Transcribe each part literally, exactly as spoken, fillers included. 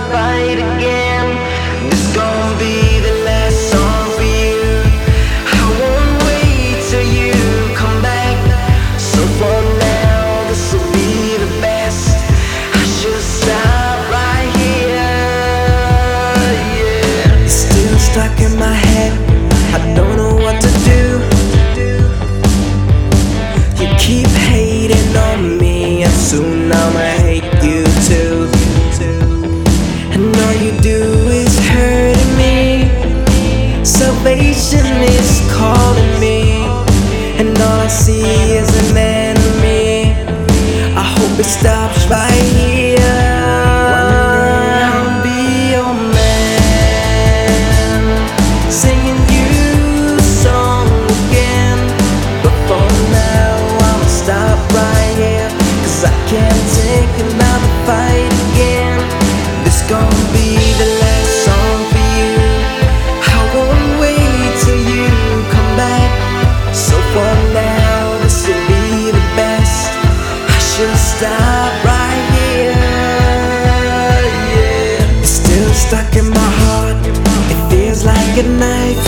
fight again. This gon' be the last song for you. I won't wait till you come back. So for now, this'll be the best. I should stop right here. Yeah. It's still stuck in my head. I don't know what to do. You keep hating on me, and soon I'ma hate you too. And all you do is hurting me. Salvation is calling me, and all I see is an enemy. I hope it stops right here. I'll be your man, singing you a song again. But for now I'ma stop right here, 'cause I can't take another fight again. This gon' be the last song for you. I won't wait till you come back. So for now, this'll be the best. I should stop right here. Yeah. It's still stuck in my heart. It feels like a knife.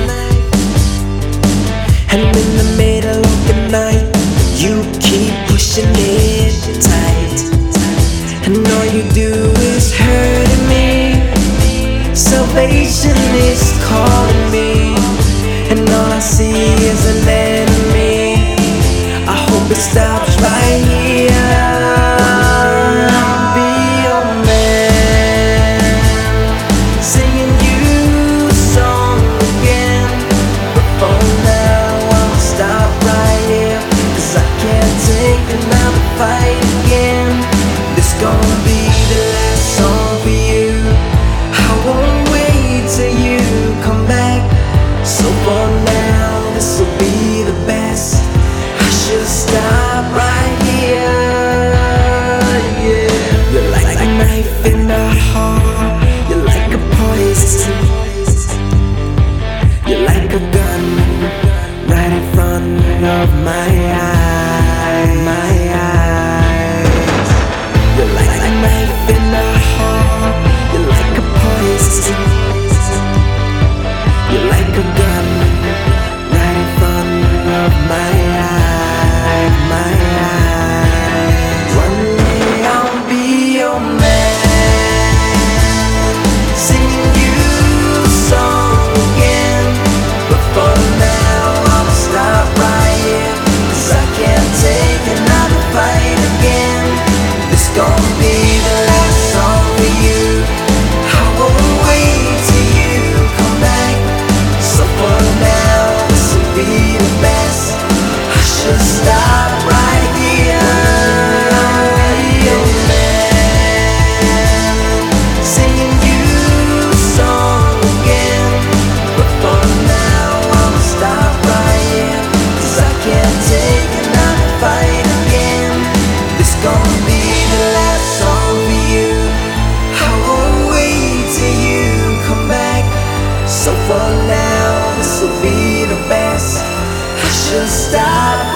And in the middle of the night, you keep pushing it tight. And all you do is hurting me. Salvation is calling me, and all I see is an enemy. I hope it stops right here. I'll be your man, singing you a song again. But for now I'll stop right here, 'cause I can't take another fight again. This gon' be the last song for you. I won't wait till you come back. So for now, this'll be the best. I should stop right here. Yeah. You're like a knife in the heart. You're like a poison. You're like a gun right in front of my eye, my eyes. You're like a knife in the heart. You're like a poison. You're like a gun right in front of my eye, my eyes. One day I'll be your man, singing you a song again. But for now I'll stop right here, 'cause I can't take another fight again. This gon' be the last song for you. I won't wait till you come back. So for now, this'll be the best. I should stop right here. Your man, singing you a song again. But for now, I'll stop right here, 'cause I can't take another fight again. This gon' be the last song for you. I won't wait till you come back. So for now, this'll be the best. I should stop